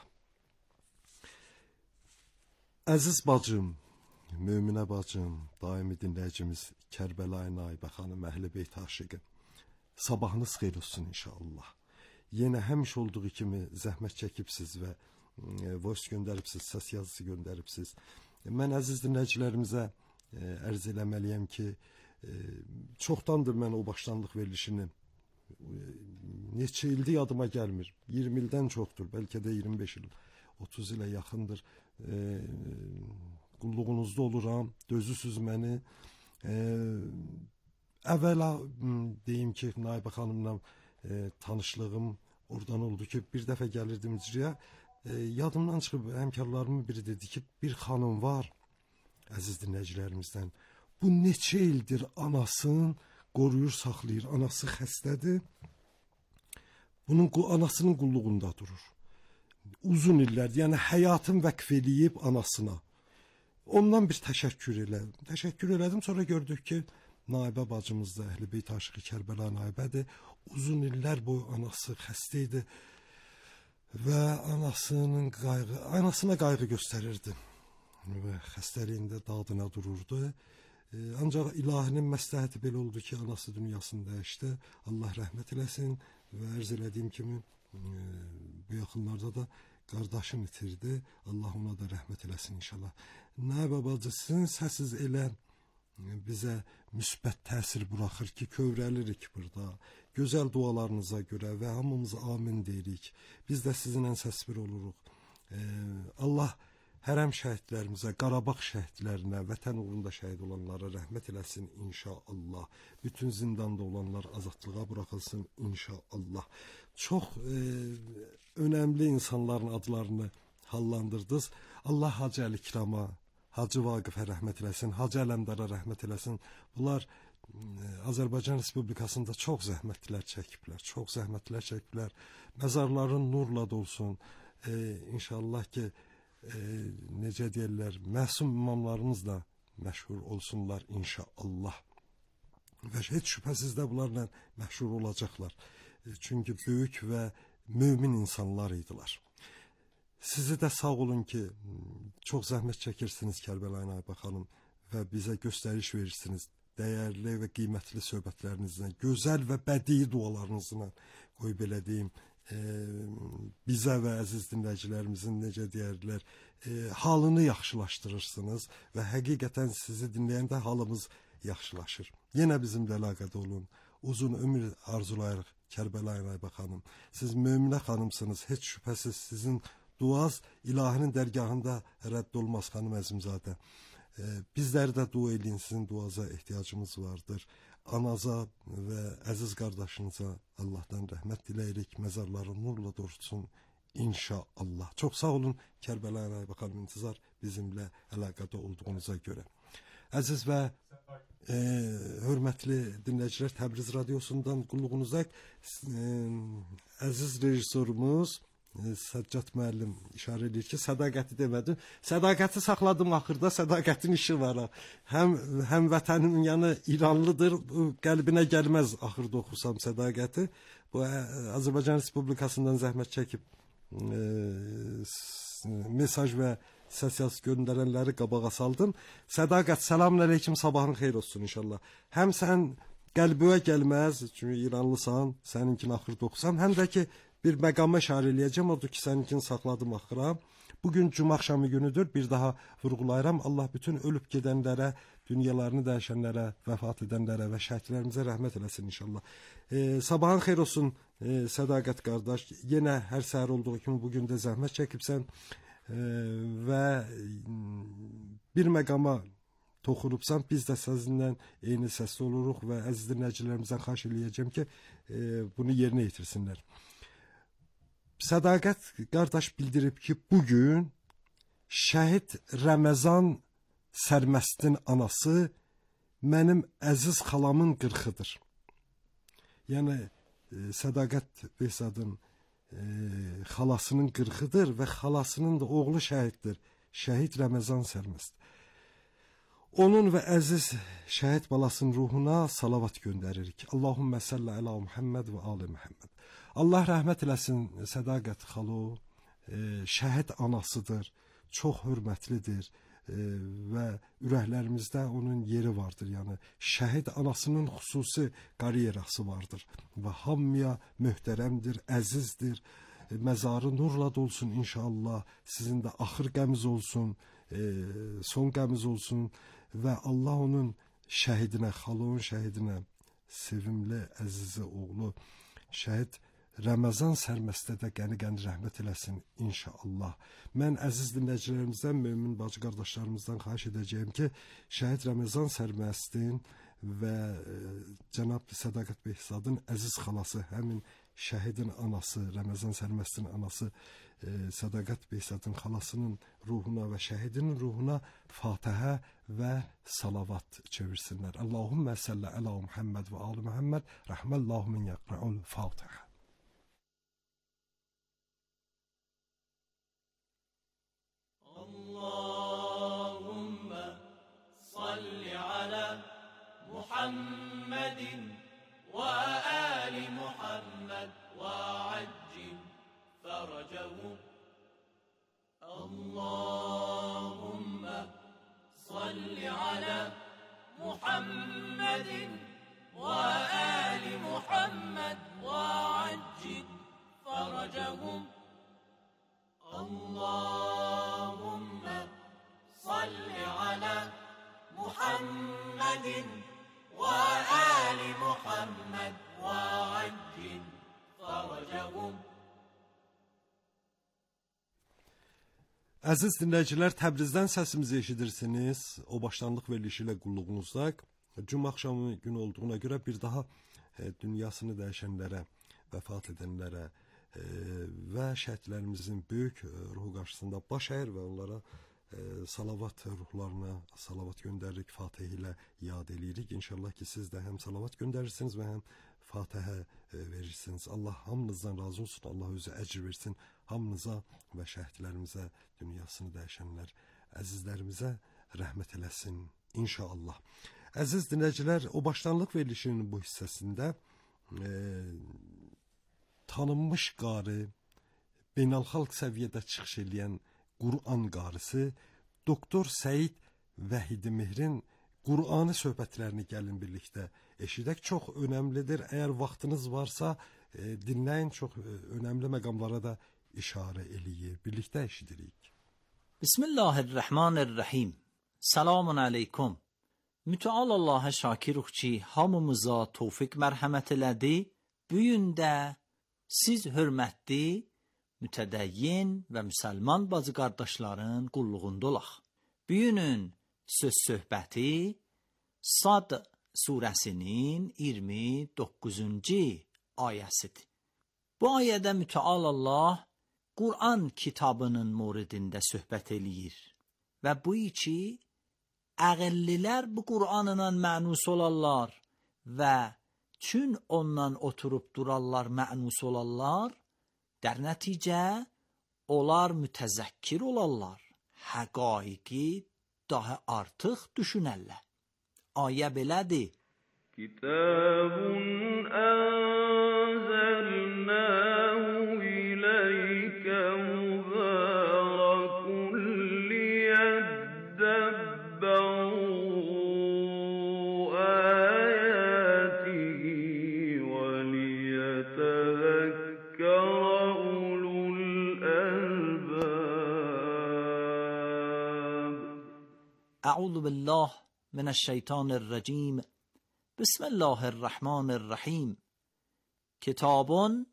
Əziz bacım, möminə bacım, daimi dinləyicimiz Kərbəlayı Naibə xanım Əhl-i Beyt aşiqi, sabahınız xeyir olsun inşallah. Yenə həmişə olduğu kimi zəhmət çəkibsiz və e, voice göndəribsiz, səs yazısı göndəribsiz. Mən əziz dinləyicilərimizə e, ərz eləməliyəm ki, e, çoxdandır mən o başlanlıq verilişini neçə ildir yadıma gəlmir. iyirmi ildən çoxdur, bəlkə də iyirmi beş il, otuz ilə yaxındır. E, qulluğunuzda oluram, dözüsüz məni. E, əvvəla deyim ki, Naibə xanımla e, tanışlığım oradan oldu ki, bir dəfə gəlirdim icraya. E, yadımdan çıxıb həmkarlarımın biri dedi ki, bir xanım var, əziz dinləyicilərimizdən, bu neçə ildir anasını qoruyur, saxlayır. Anası xəstədir. Bunun anasının qulluğunda durur. Uzun illər, yəni həyatını vəqf eləyib anasına. Ondan bir təşəkkür elədim. Təşəkkür elədim, sonra gördük ki, Naibə bacımız da Əhlibeyt aşıqı Kərbəla Naibədir. Uzun illər boyu anası xəstə idi və anasının qayğı, anasına qayğı göstərirdi. Və xəstəliyində dadına dururdu. E, ancaq ilahinin məsləhəti belə oldu ki, anası dünyasını dəyişdi. Allah rəhmət eləsin və ərz elədiyim kimi e, bu yaxınlarda da qardaşını itirdi. Allah ona da rəhmət eləsin inşallah. Naibə bacısının səsiz elə bizə müsbət təsir buraxır ki, kövrəlirik burada. Gözəl dualarınıza görə və hamımız amin deyirik. Biz də sizinlə səsbir oluruq. Ee, Allah hərəm şəhidlərimizə, Qarabağ şəhidlərinə, vətən uğrunda şəhid olanlara rəhmət eləsin inşallah. Bütün zindanda olanlar azadlığa buraxılsın inşallah. Çox e, önəmli insanların adlarını hallandırdınız. Allah Hacı Əli İkrama, Hacı Vaqifə rəhmət eləsin, Hacı Ələmdara rəhmət eləsin. Bunlar e, Azərbaycan Respublikasında çox zəhmətlər çəkiblər, çox zəhmətlər çəkiblər. Məzarların nurla dolsun. E, inşallah ki, e, necə deyirlər, məsum imamlarımız da məşhur olsunlar inşallah. Və heç şübhəsiz də bunlarla məşhur olacaqlar. E, çünki böyük və mömin insanlar idilər. Sizi də sağ olun ki, çox zəhmət çəkirsiniz Kərbəlayı Naibə xanım və bizə göstəriş verirsiniz. Dəyərli və qiymətli söhbətlərinizlə, gözəl və bədii dualarınızla, qoy belə deyim, e, bizə və əziz dinləyicilərimizin necə deyərlər, e, halını yaxşılaşdırırsınız və həqiqətən sizi dinləyəndə halımız yaxşılaşır. Yenə bizimlə əlaqədə olun. Uzun ömür arzulayırıq Kərbəlayı Naibə xanım. Siz möminə xanımsınız, heç şübhəsiz sizin duaz ilahinin dərgahında rədd olmaz xanım Əzimzadə. E, bizlər də dua eləyin, sizin duaza ehtiyacımız vardır. Anaza və əziz qardaşınıza Allahdan rəhmət diləyirik. Məzarları nurla doğrulsun inşallah. Çox sağ olun Kərbəlayı Naibə xanım, intizar bizimlə əlaqədə olduğunuza görə. Əziz və e, hörmətli dinləyicilər, Təbriz radiosundan qulluğunuza e, əziz rejissorumuz Səccad müəllim işarə edir ki, sədaqəti demədim. Sədaqəti saxladım axırda, sədaqətin işi var. Həm, həm vətənin yanı İranlıdır, qəlbinə gəlməz axırda oxusam sədaqəti. Bu Azərbaycan Respublikasından zəhmət çəkib e, mesaj və səs yaz göndərənləri qabağa saldım. Sədaqət, selamun aleyküm, sabahın xeyir olsun inşallah. Həm sən qəlbinə gəlməz, çünki İranlısan, səninkini axırda oxusam, həm də ki, bir məqama işarə eləyəcəm, odur ki, səninkini saxladım axıra. Bugün cuma axşamı günüdür, bir daha vurğulayıram. Allah bütün ölüb gedənlərə, dünyalarını dəyişənlərə, vəfat edənlərə və şəhidlərimizə rəhmət eləsin inşallah. E, sabahın xeyir olsun e, Sədaqət qardaş. Yenə hər səhər olduğu kimi bugün də zəhmət çəkibsən e, və bir məqama toxunubsan, biz də sizinlə eyni səsli oluruq və əziz dinləyicilərimizdən xahiş eləyəcəm ki, e, bunu yerinə yetirsinlər. Sədaqət qardaş bildirib ki, bugün şəhid Rəməzan Sərməstin anası mənim əziz xalamın qırxıdır. Yəni, e, Sədaqət Behzadın e, xalasının qırxıdır və xalasının da oğlu şəhiddir. Şəhid Rəməzan Sərməst. Onun və əziz şəhid balasının ruhuna salavat göndəririk. Allahümmə səllə əla Muhammed və ali Muhammed. Allah rəhmət eləsin Sədaqət xalo, e, şəhid anasıdır, çox hörmətlidir e, və ürəklərimizdə onun yeri vardır. Yəni şəhid anasının xüsusi qaryerası vardır və hamıya möhtərəmdir, əzizdir. E, məzarı nurla dolsun inşallah. Sizin də axır qəmiz olsun, e, son qəmiz olsun və Allah onun şəhidinə, xalonun şəhidinə, sevimli, əzizi oğlu şəhid Rəməzan Sərməstə də qəni-qəni rəhmət eləsin inşallah. Mən əziz dinləyicilərimizdən, mömin bacı qardaşlarımızdan xahiş edəcəyim ki, şəhid Rəməzan Sərməstin və e, cənab Sədaqət Behzadın əziz xalası, həmin şəhidin anası, Ramazan Sərməstin anası e, Sədaqət Behzadın xalasının ruhuna və şəhidinin ruhuna Fatihə və salavat çevirsinlər. Allahümmə səllə əla Muhammed və ali Muhammed, rəhməllahu min yəqra'ul Fatihə. Allahümme salli ala Muhammedin ve ali Muhammed ve accil feracehum. Allahümme salli ala Muhammedin ve ali Muhammed ve accil feracehum. Allahümme salli ala Muhammedin ve ali Muhammed ve accil feracehum. Əziz dinləyicilər, Təbrizdən səsimizi eşidirsiniz. O başlanlıq verilişi ilə qulluğunuzdayıq. Cümə axşamı gün olduğuna görə bir daha e, dünyasını dəyişənlərə, vəfat edənlərə e, və şəhidlərimizin böyük e, ruhu qarşısında baş əyir və onlara e, salavat ruhlarına salavat göndəririk, Fatihə ilə yad eləyirik. İnşallah ki, siz də həm salavat göndərirsiniz və həm Fatihə e, verirsiniz. Allah hamınızdan razı olsun, Allah özü əcr versin hamınıza və şəhidlərimizə, dünyasını dəyişənlər, əzizlərimizə rəhmət eləsin inşallah. Əziz dinləyicilər, o başlanlıq verilişinin bu hissəsində e, tanınmış qari, beynəlxalq səviyyədə çıxış edən Quran qarisi Doktor Səid Vəhidi Mehrin Qur'anı söhbətlərini gəlin birlikdə eşidək. Çox önəmlidir. Əgər vaxtınız varsa e, dinləyin, çox e, önəmli məqamlara da işarə eləyir. Birlikdə eşidirik. Bismillahirrahmanirrahim. Selamun aleyküm. Müteal Allah'a şakiruq ki, hamımıza tevfik mərhəmət elədi. Bu gün də siz hörmətli, mütədəyyin və müsəlman bacı qardaşların qulluğunda olaq. Bu günün söz söhbəti Sad surəsinin iyirmi doqquzuncu ayəsidir. Bu ayədə Müteal Allah Qur'an kitabının moridində söhbət eləyir və bu ki, əqillilər bu Qur'anla mənus olarlar və çün ondan oturub durarlar, mənus olarlar, در نتیجه onlar mütəzəkkir olarlar, həqaiqi daha artıq düşünərlər. Ayə belədir. Kitabun anzəlnahu ileykə mübərəkun liyyəddəbbəru əyətihi və liyyətəzəkkəra أعوذ بالله من الشیطان الرجیم بسم الله الرحمن الرحیم کتاب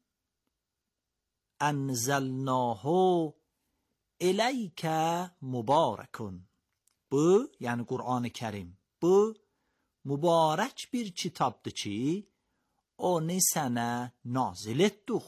انزلناه الیک مبارک. Bu, yəni Qur'an-ı Kərim, bu mübarək bir kitabdır ki, onu sənə nazil etdik.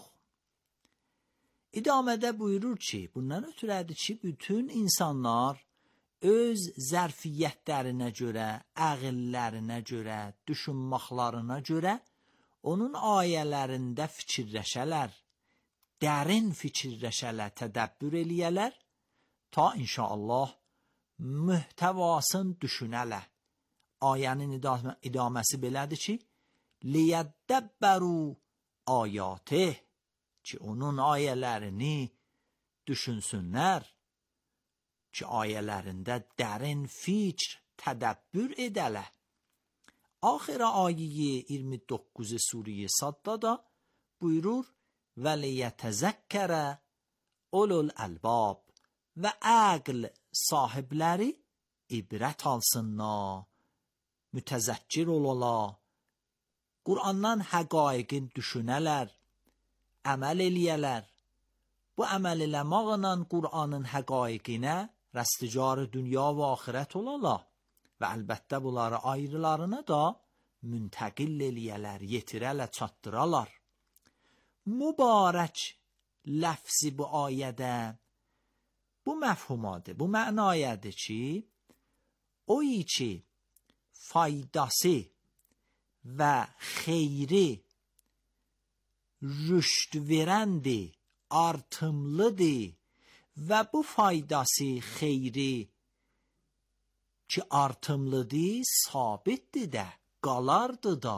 İdamədə buyurur ki, bundan ötürədir ki, bütün insanlar öz zərfiyyətlərinə görə, əqillərinə görə, düşünməklərinə görə onun ayələrində fikirləşələr, dərin fikirləşələr, tədəbbür eləyələr, ta inşallah mühtəvasını düşünələr. Ayənin idaməsi belədir ki, liyəddəbbəru ayatih, ki onun ayələrini düşünsünlər, ki ayələrində dərin fikr, tədəbbür edələ. Axirə ayeyi iyirmi doqquz Suriyə Sadda da buyurur və liyətəzəkkərə ulul əlbab və əql sahibləri ibrət alsınlar, mütəzəkkir olalar, Qur'andan həqaiqin düşünələr, əməl eləyələr. Bu əməl eləmaqla Qur'anın həqaiqinə rəsticarı dünya və axirət olalar və əlbəttə bunları ayrılarına da müntəqil eləyələr, yetirələr, çatdıralar. Mübarək ləfzi bu ayədə bu məfhumadır, bu mənayədir ki, o ki faydası və xeyri rüşd verəndir, artımlıdır və bu faydası xeyri ki artımlıdır, sabitdir də, qalardır da,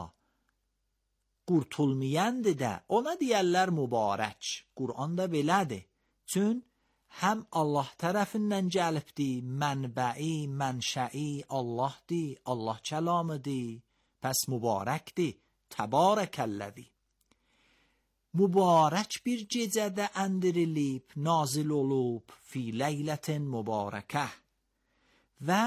qurtulmayandır da, ona deyərlər mübarək. Qur'an da belədir. Çün həm Allah tərəfindən gəlibdir, mənbəi, mənşəi Allahdır, Allah kəlamıdır, pəs mübarəkdir, təbarəkəlləzi. Mübarək bir gecədə endirilib, nazil olub, fi leylətin mübarəkə və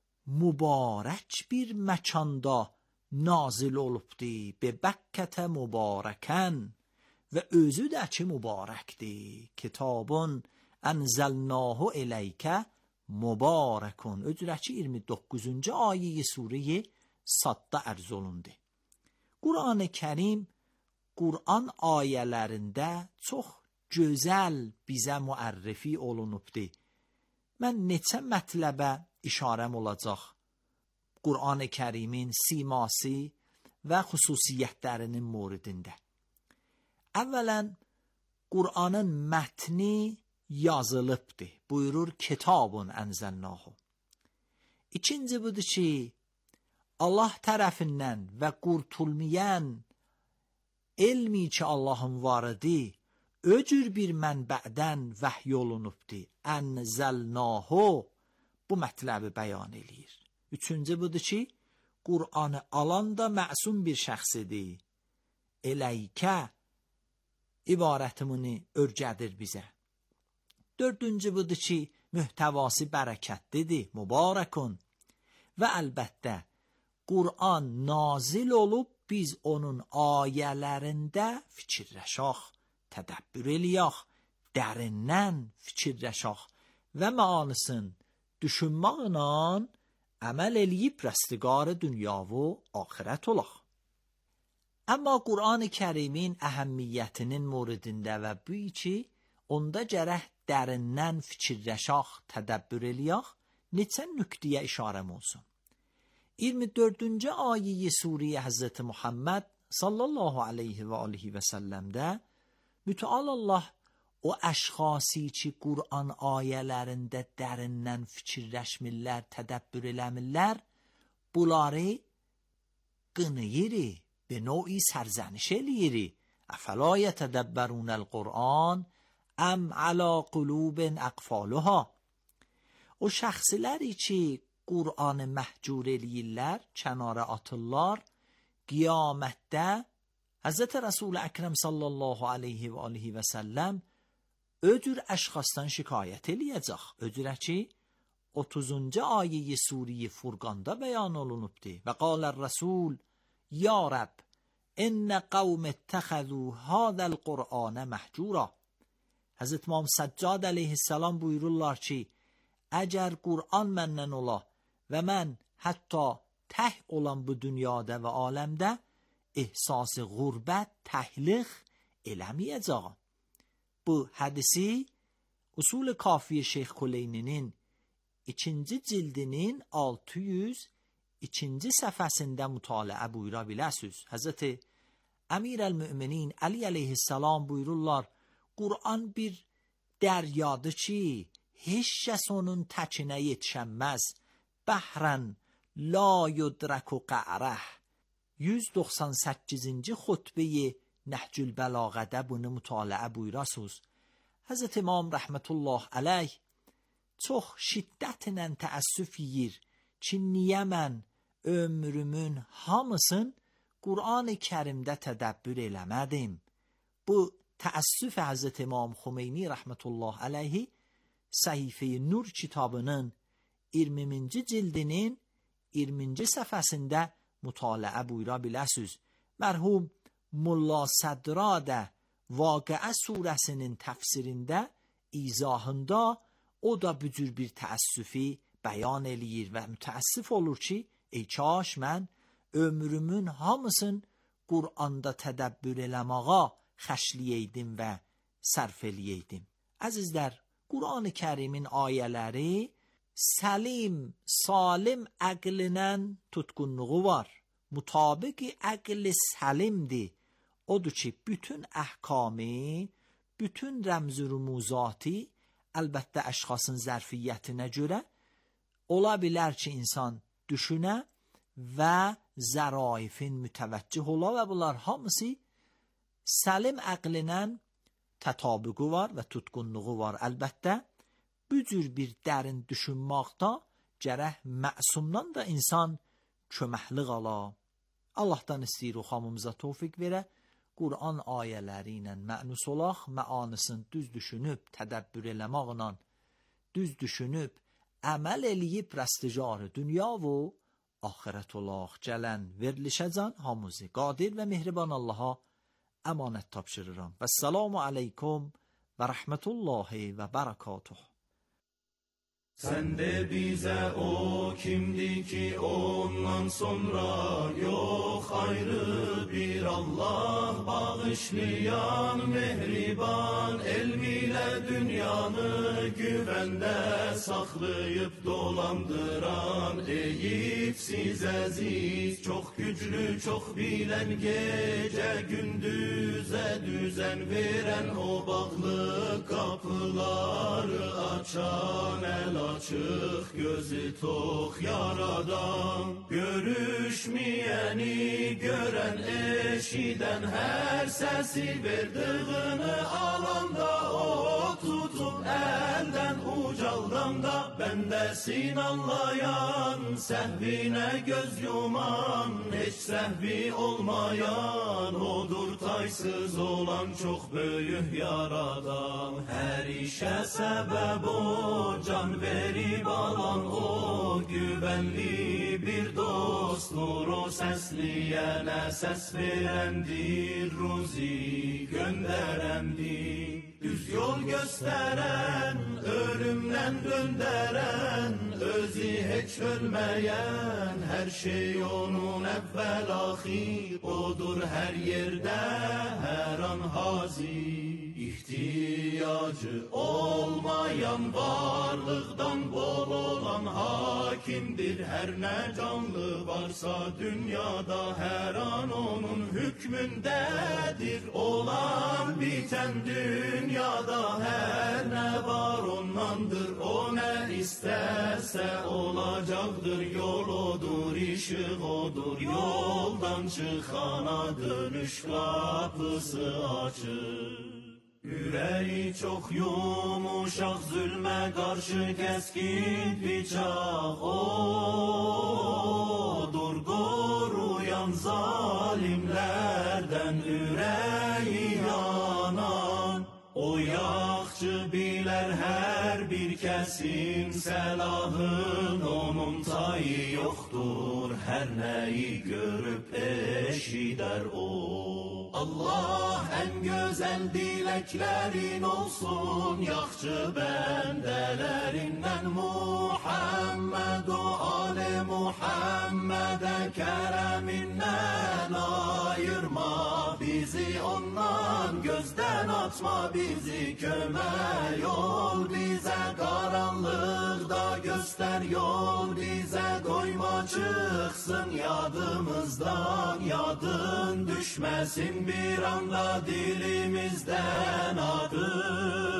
mübarək bir məkanda nazil olubdur, be Bəkkətə mübarəkən və özü də ki mübarəkdir. Kitabun ənzəlnahu eleykə mübarəkun. Öcürəki iyirmi doqquzuncu ayeyi Sure-i Sadda ərz olundu. Qur'an-ı Kərim Qur'an ayələrində çox gözəl bizə müərrifi olunubdur. Mən neçə mətləbə işarəm olacaq Qur'an-ı Kərimin siması və xüsusiyyətlərinin moridində. Əvvələn Qur'anın mətni yazılıbdır. Buyurur kitabun ənzəlnahu. İkinci budur ki, Allah tərəfindən və qurtulmayan elmi ki Allahın varıdı, öcür bir mənbədən vəhy olunubdur. Ənzəlnahu bu mətləbi bəyan eləyir. Üçüncü budur ki, Qur'anı alan da məsum bir şəxsidir. Eleykə ibarətimini örgədir bizə. Dördüncü budur ki, mühtəvası bərəkətlidir, mübarəkun. Və əlbəttə, Qur'an nazil olub, biz onun ayələrində fikirləşək, tədəbbür eləyək, dərindən fikirləşək və məanısın düşünməklə əməl eləyib rəstiqar dünya və axirət olaq. Amma Qur'an-ı Kərimin əhəmmiyyətinin moridində və bu ki, onda gərək dərindən fikirləşək, tədəbbür eləyək, neçə nüqtəyə işarəm olsun. iyirmi dördüncü ayeyi Sure Hazreti Muhammed sallallahu aleyhi və alihi və səlləmdə mütəal Allah o əşxası ki Qur'an ayələrində dərindən fikirləşmirlər, tədəbbür eləmirlər, bunları qınıyırı, be növi sərzəniş eləyiri. Əfəla yətədəbbərunəl Qur'an əm alə qulubin əqfaluha. O şəxsləri ki Qur'anı məhcur eləyirlər, kənara atırlar, qiyamətdə Həzrət Rəsul Əkrəm sallallahu aleyhi və alihi və səlləm öcür əşxasdan şikayət eləyəcək. Öcürə ki, otuzuncu ayeyi Sure-i Furqanda bəyan olunubdur. Və qalər Rəsul, ya Rəbb, innə qavm ittəxəzu hādəl Qur'anə məhcura. Həzrət İmam Səccad əleyhissalam buyururlar ki, əgər Qur'an məndən ola və mən hətta təh olan bu dünyada və aləmdə ehsas qürbət, təhliq eləməyəcəm. Bu hədisi Usul-i Kafiye Şeyx Kuleyninin ikinci cildinin altı yüz ikinci səhifəsində mütaliə buyura biləsiniz. Həzrəti Əmir-əl-Müminin Əli əleyhissalam buyururlar, Qur'an bir dəryadır ki, heç kəs onun təkinə yetişənməz. Bəhrən la yudrəku qərəh. yüz doxsan səkkizinci xutbəyi Nəhcül Bəlağədə bunu mütaliə buyurasınız. Həzrət İmam rəhmətullah əleyh çox şiddətlə təəssüf yeyir ki, niyə mən ömrümün hamısın Qur'an-ı Kərimdə tədəbbür eləmədim. Bu təəssüf Həzrət İmam Xümeyni rəhmətullah əleyhi Səhifə-i Nur kitabının iyirminci cildinin iyirminci səhifəsində mütaliə buyura biləsiniz. Mərhum Molla Sədradə Vaqiə surəsinin təfsirində, izahında o da bu cür bir təəssüfi bəyan eləyir və mütəəssif olur ki, ey kaş mən ömrümün hamısın Qur'anda tədəbbür eləməğa xəşliyəydim və sərf eləyəydim. Əzizlər, Qur'an-ı Kərimin ayələri səlim, salim əqlinin tutqunluğu var. Mutabıqi əqli səlimdir. Odur ki, bütün əhkami, bütün rəmz-i rumuzati, əlbəttə əşxasın zərfiyyətinə görə ola bilər ki, insan düşünə və zəraifin mütəvəccih ola və bunlar hamısı səlim əqlinin tətabüqü var və tutqunluğu var. Əlbəttə, bu cür bir dərin düşünməkdə gərək məsumdan da insan köməklik ala. Allahdan istəyir o hamımıza tövfiq verə, Qur'an ayələri ilə mənus olaq, məanısını düz düşünüb, tədəbbür eləməklə, düz düşünüb, əməl eləyib rəsticarı dünya və axirət olaq. Gələn verilişəcən hamımızı qadir və mehriban Allaha əmanət tapşırıram. Vəssalamu aleykum və rəhmətullahi və bərəkatuh. Sen de bize o kimdi ki ondan sonra yok ayrı bir Allah bağışlayan mehriban elmiyle dünyanı güvende saklayıp dolandıran Eyüpsiz aziz çok güçlü çok bilen gece gündüze düzen veren o bağlı kapıları açan el açık gözü tok yaradan görüşmeyeni gören eşiden her sesi verdiğini alanda o tutup elden ucaldan da bendesin anlayan sehvine göz yuman hiç sehvi olmayan odur taysız olan çok büyük yaradan her işe sebep o can verip alan o güvenli bir dosttur o sesleyene ses verendir ruzi gönderendir düz yol gösteren ölümden dönderen özü hiç ölmeyen her şey onun evvel ahir odur her yerde her an hazir İhtiyacı olmayan varlıktan bol olan hakimdir her ne canlı varsa dünyada her an onun hükmündedir olan biten dünyada her ne var ondandır o ne isterse olacaktır yol odur ışık odur yoldan çıkana dönüş kapısı açık. Yüreği çok yumuşak zulme karşı keskin bıçak odur koruyan zalimlerden yüreği yanan o yakçı biler her bir kesim selahın onun tayı yoktur her neyi görüp eşider o Allah en güzel dileklerin olsun yakçı bendelerinden Muhammed o Ali Muhammed'e kereminden ayırma bizi ondan gözden atma bizi köme yol bize karanlıkta göster yol bize koyma çıksın yadımızdan yadın düşmesin bir anda dilimizden adı.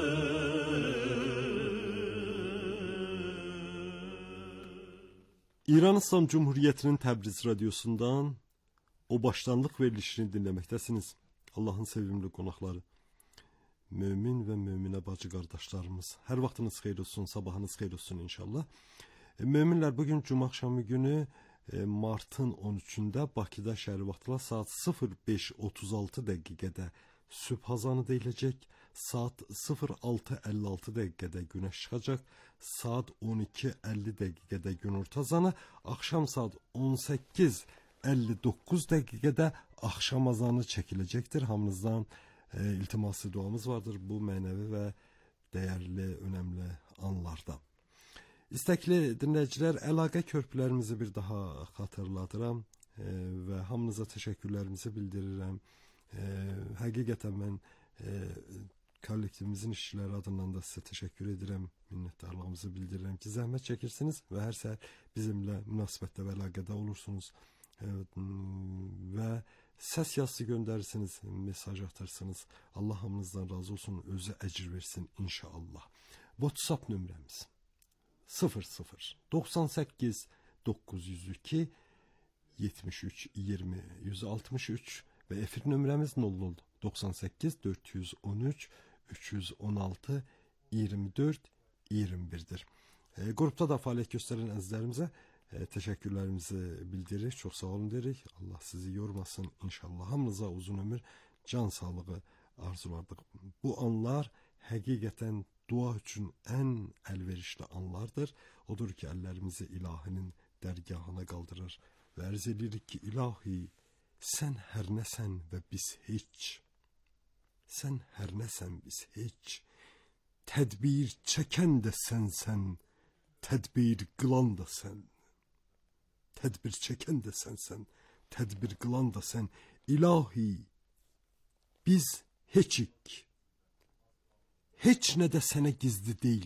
İran İslam Cumhuriyeti'nin Təbriz radyosundan o başlanlıq verilişini dinləməkdəsiniz. Allahın sevimli qonaqları, mömin və möminə bacı qardaşlarımız. Hər vaxtınız xeyir olsun, sabahınız xeyir olsun inşallah. E, möminlər, bugün cuma axşamı günü e, martın on üçündə Bakıda şəhər vaxtla saat sıfır beş otuz altı dəqiqədə sübh azanı deyiləcək. Saat sıfır altı əlli altı dəqiqədə günəş çıxacaq. Saat on iki əlli dəqiqədə günorta azanı, axşam saat on səkkiz əlli doqquz dəqiqədə axşam azanı çəkiləcəkdir. Hamınızdan e, iltiması duamız vardır bu mənəvi və dəyərli, önəmli anlarda. İstəkli dinləyicilər, əlaqə körpülərimizi bir daha xatırladıram. e, və hamınıza təşəkkürlərimizi bildirirəm. E, həqiqətən mən e, kollektivimizin işçiləri adından da sizə təşəkkür edirəm, minnətdarlığımızı bildirirəm ki, zəhmət çəkirsiniz və hər səhər bizimlə münasibətdə və əlaqədə olursunuz e, və səs yazısı göndərirsiniz, mesaj atarsınız. Allah hamınızdan razı olsun, özü əcr versin inşallah. WhatsApp nömrəmiz sıfır sıfır doxsan səkkiz doqquz yüz iki yetmiş üç iyirmi yüz altmış üç və efir nömrəmiz nol nol doxsan səkkiz dörd yüz on üç üç yüz on altı iyirmi dörd iyirmi birdir. E, qrupda da fəaliyyət göstərən əzizlərimizə e, təşəkkürlərimizi bildiririk. Çox sağ olun deyirik. Allah sizi yormasın inşallah. Hamınıza uzun ömür, can sağlığı arzuladıq. Bu anlar həqiqətən dua üçün ən əlverişli anlardır. Odur ki, əllərimizi ilahinin dərgahına qaldırır və ərz edirik ki, ilahi, sən hər nəsən və biz heç. Sən hər nəsən biz heç. Tədbir çəkən də sənsən, tədbir qılan da sən. Tədbir çəkən də sənsən, tədbir qılan da sən. İlahi, biz heçik. Heç nə də sənə gizli deyil.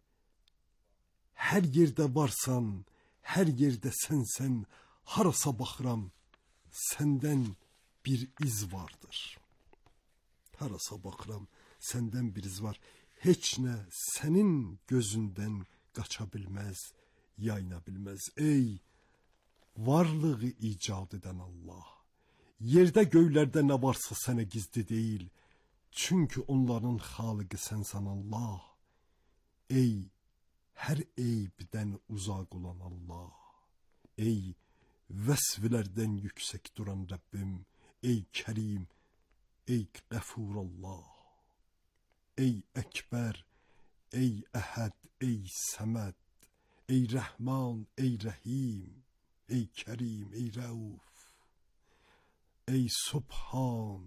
Hər yerdə varsan, hər yerdə sənsən, harasa baxıram, səndən bir iz vardır. Harasa baxıram, səndən bir iz var. Heç nə sənin gözündən qaça bilməz, yayına bilməz. Ey, varlığı icad edən Allah, yerdə göylərdə nə varsa sənə gizli deyil. Çünki onların xaliqi sənsən Allah. Ey, hər eybdən uzaq olan Allah. Ey, vəsvlərdən yüksək duran Rəbbim. Ey Kərim, ey Qəfur Allah. Ey Əkbər, ey Əhəd, ey Səməd. Ey Rəhman, ey Rəhim. Ey Kərim, ey Rəuf. Ey Subhan.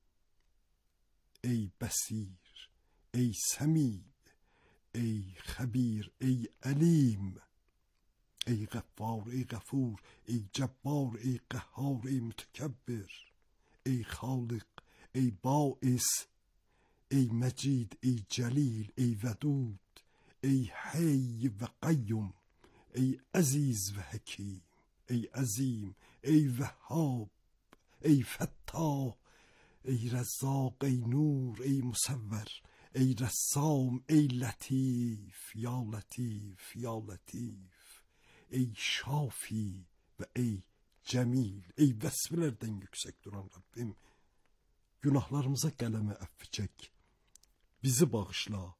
Ey Bəsir, ey Səmi, ey Xəbir, ey Əlim, ey Qəffar, ey Qəfur, ey Cəbbar, ey Qəhhar, ey Mütəkəbbir, ey Xaliq, ey Bais, ey Məcid, ey Cəlil, ey Vədud, ey Hey və Qayyum, ey Əziz və Həkim, ey Əzim, ey Vəhhab, ey Fəttah, ey Rəzzaq, ey Nur, ey Musəvvər, ey Rəssam, ey Lətif, ya Lətif, ya Lətif, ey Şafi və ey Cəmil, ey vəsflərdən yüksək duran Rəbbim, günahlarımıza qələmə əfv çək, bizi bağışla,